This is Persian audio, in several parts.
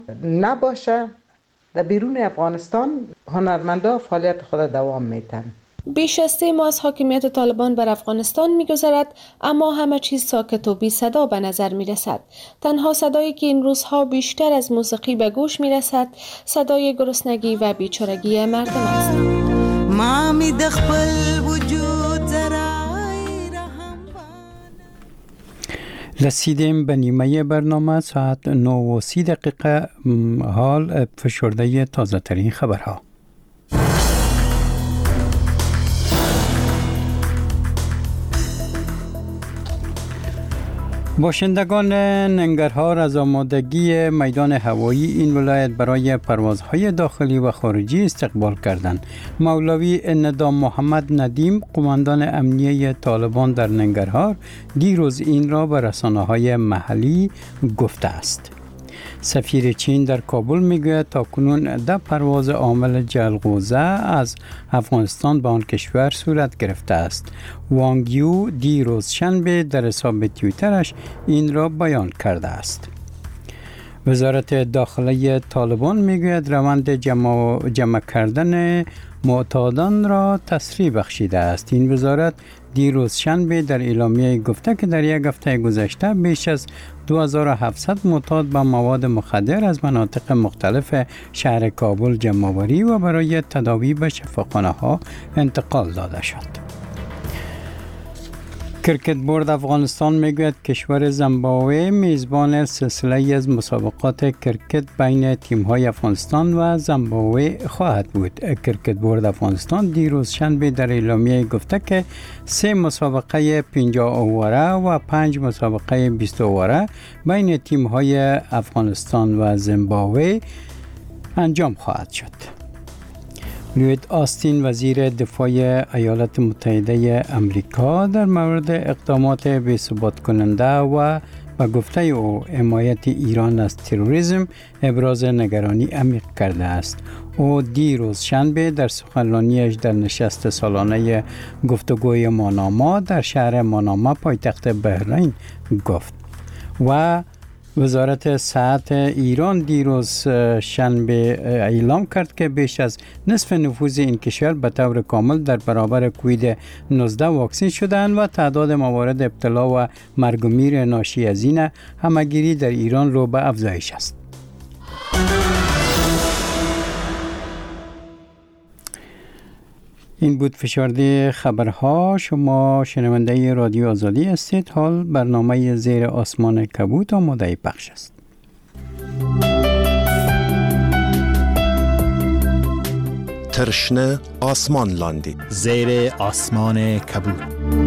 نباشه در بیرون افغانستان هنرمندا فعالیت خود دوام میتن. بیش از 3 ماه از حاکمیت طالبان بر افغانستان می‌گذرد، اما همه چیز ساکت و بی صدا به نظر می‌رسد. تنها صدایی که این روزها بیشتر از موسیقی به گوش می‌رسد، صدای گرسنگی و بیچارگی مردم است. رسیدیم به نیمه برنامه. ساعت 9:30 حال فشرده تازه ترین خبرها. باشندگان ننگرهار از آمادگی میدان هوایی این ولایت برای پروازهای داخلی و خارجی استقبال کردند. مولوی ندام محمد ندیم، قماندان امنیه طالبان در ننگرهار، دیروز این را به رسانه‌های محلی گفته است. سفیر چین در کابل میگوید تاکنون 10 پرواز عامل جلغوزه از افغانستان به آن کشور صورت گرفته است. وانگ یو دیروز شنبه در حساب توییترش این را بیان کرده است. وزارت داخلی طالبان میگوید روند جمع کردن معتادان را تسریع بخشیده است. این وزارت دیروز شنبه در اعلامیه گفته که در یک هفته گذشته بیش از 2700 معتاد با مواد مخدر از مناطق مختلف شهر کابل جمع‌آوری و برای تداوی به شفاخانه‌ها انتقال داده شد. کرکت بورد افغانستان میگوید کشور زیمبابوه میزبان سلسله از مسابقات کرکت بین تیم‌های افغانستان و زیمبابوه خواهد بود. کرکت بورد افغانستان دیروز شنبه در اعلامیه گفته که 3 مسابقه 50 اووره و 5 مسابقه 20 اووره بین تیم‌های افغانستان و زیمبابوه انجام خواهد شد. لوید آستین وزیر دفاع ایالات متحده امریکا در مورد اقدامات بی‌ثبات کننده و به گفته او حمایت ایران از تروریسم ابراز نگرانی عمیق کرده است. او دیروز شنبه در سخنرانیش در نشست سالانه گفتگوی ماناما در شهر ماناما پایتخت بحرین گفت و وزارت صحت ایران دیروز شنبه اعلام کرد که بیش از نصف نفوذ این کشور به طور کامل در برابر کووید 19 واکسین شدند و تعداد موارد ابتلا و مرگ و میر ناشی از این همهگیری در ایران رو به افزایش است. این بود فشرده خبرها. شما شنونده رادیو آزادی هستید. حال برنامه زیر آسمان کبوت آماده پخش است. ترشنه آسمان لاندی زیر آسمان کبوت.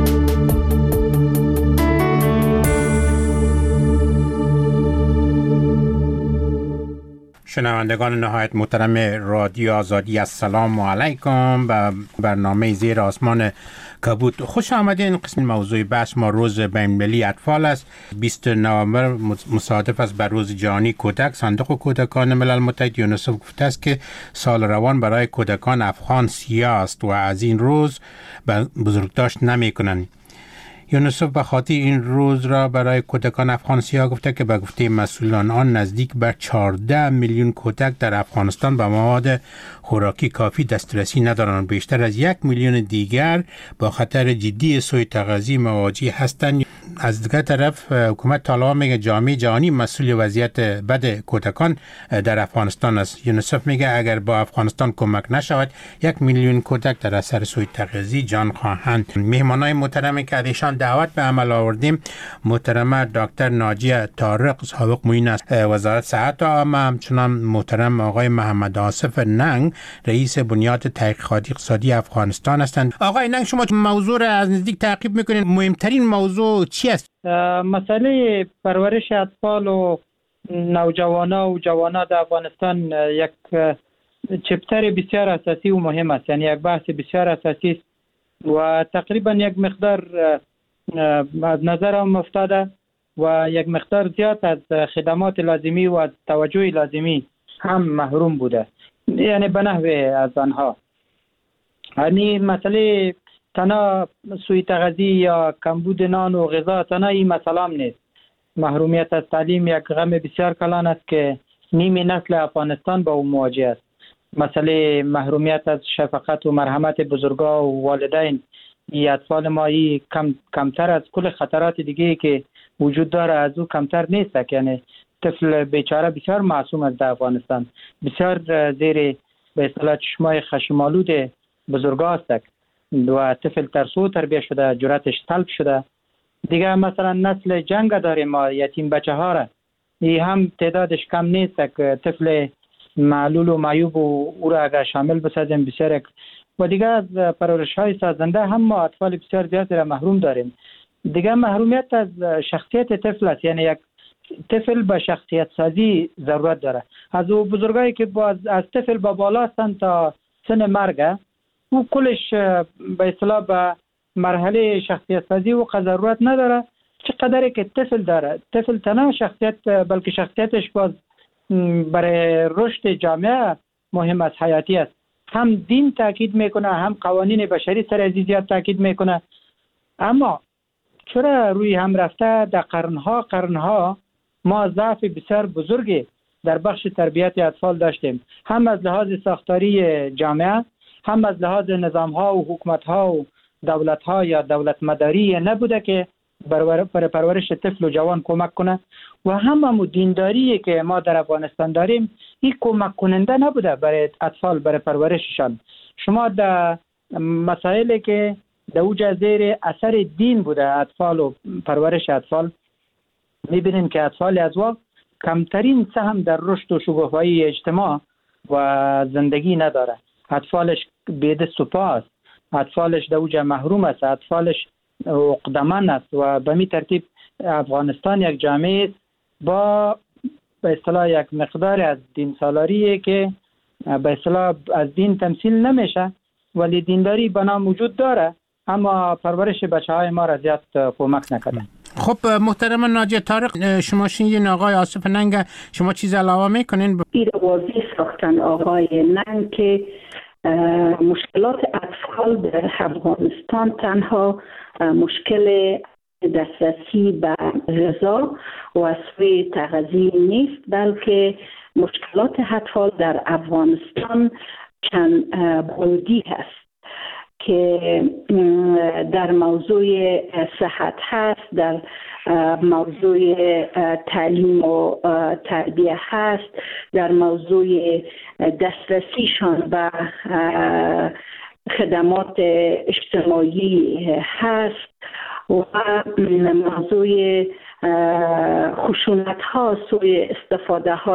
شنوندگان نهایت محترم رادیو آزادی، السلام علیکم. به برنامه زیر آسمان کبوت خوش آمدین. قسم موضوع بحث ما روز بین‌المللی اطفال است. 20 نوامبر مصادف است بر روز جهانی کودک. صندوق کودکان ملل متحد یونیسف گفته است که سال روان برای کودکان افغان سیاه است و از این روز بزرگداشت نمی‌کنند. یونیسف به خاطر این روز را برای کودکان افغان سیاه گفته که به گفته مسئولان آن نزدیک به 14 میلیون کودک در افغانستان به مواد خوراکی کافی دسترسی ندارند. بیشتر از 1 میلیون دیگر با خطر جدی سوء تغذیه مواجه هستند. از دیگر طرف حکومت طالبان میگه جامعه جهانی مسئول وضعیت بد کودکان در افغانستان است. یونیسف میگه اگر با افغانستان کمک نشود 1 میلیون کودک در اثر سوء تغذیه جان خواهند. مهمانای محترمی که ازشان دعوت به عمل آوردیم، محترم دکتر ناجیه طارق سابق معین است وزارت صحت عامه، همچنان محترم آقای محمد آصف ننگ رئیس بنیاد تحقیقات اقتصادی افغانستان هستند. آقای ننگ، شما موضوع را از نزدیک تعقیب میکنید. مهمترین موضوع چی است؟ مسئله پرورش اطفال و نوجوانا و جوانا در افغانستان یک چپتر بسیار اساسی و مهم است، یعنی یک بحث بسیار اساسی است و تقریبا یک مقدار از نظرم افتاده و یک مقدار زیاد از خدمات لازمی و توجه لازمی هم محروم بوده، یعنی به نحو از آنها. یعنی مسئله تنها سوء تغذیه یا کمبود نان و غذا تنها این مسئله هم نیست. محرومیت از تعلیم یک غم بسیار کلان است که نیم نسل افغانستان با او مواجه است. مسئله محرومیت از شفقت و مرحمت بزرگا و والدین، این اطفال ما کمتر از کل خطرات دیگه که وجود داره از او کمتر نیست. یعنی طفل بیچاره بسیار معصوم است در افغانستان، بسیار زیر به اصطلاح چشمای خشمالود بزرگا است و طفل ترسو تربیت شده، جرأتش طلب شده. دیگه مثلا نسل جنگ داریم ما، یتیم بچه ها را، این هم تعدادش کم نیست که طفل معلول و معیوب و او را اگر شامل بسازیم بسیار. و دیگه از پرورش های سازنده هم ما اطفال بسیار زیادی را محروم داریم. دیگه محرومیت از شخصیت طفل است، یعنی یک طفل به شخصیت سازی ضرورت داره. از او بزرگایی که از طفل با بالا هستند تا سن مرگ، او کلش به اصطلاح به مرحله شخصیت سازی و ضرورت نداره. چقدر که طفل داره، طفل تنها شخصیت بلکه شخصیتش باز برای رشد جامعه مهم است، حیاتی است. هم دین تاکید میکنه، هم قوانین بشری سر عزیزیت تاکید میکنه. اما چرا روی هم رفته در قرنها ما ضعف بسیار بزرگی در بخش تربیت اطفال داشتیم، هم از لحاظ ساختاری جامعه، هم از لحاظ نظام ها و حکومت ها و دولت ها یا دولت مداری نبوده که برای پرورش طفل و جوان کمک کنه. و هم دینداری که ما در افغانستان داریم این کمک کننده نبوده برای اطفال، برای پرورششان. شما در مسائلی که در اوج زیر اثر دین بوده اطفال و پرورش اطفال، میبینیم که اطفال از وقت کمترین سهم در رشد و شکوفایی اجتماع و زندگی نداره. اطفالش بی‌دست و پا است، اطفالش در اوج محروم است، اطفالش عقده‌مند است. و به می ترتیب افغانستان یک جامعه با به اصطلاح یک مقدار از دین سالاری که به اصطلاح از دین تمثیل نمیشه، ولی دینداری بنا وجود داره، اما پرورش بچه‌های ما را زیاد کمک نکرده. خب محترم ناجی طارق، شما شنیدین آقای آصف ننگ، شما چیز علاوه میکنین؟ این واضح ساختن آقای ننگ که مشکلات اطفال در افغانستان تنها مشکل دسترسی به غذا و سوی تغذیه نیست، بلکه مشکلات اطفال در افغانستان چند بعدی هست که در موضوع صحت هست، در موضوع تعلیم و تربیه هست، در موضوع دسترسیشان به خدمات اجتماعی هست و موضوع خشونت ها سوی استفاده ها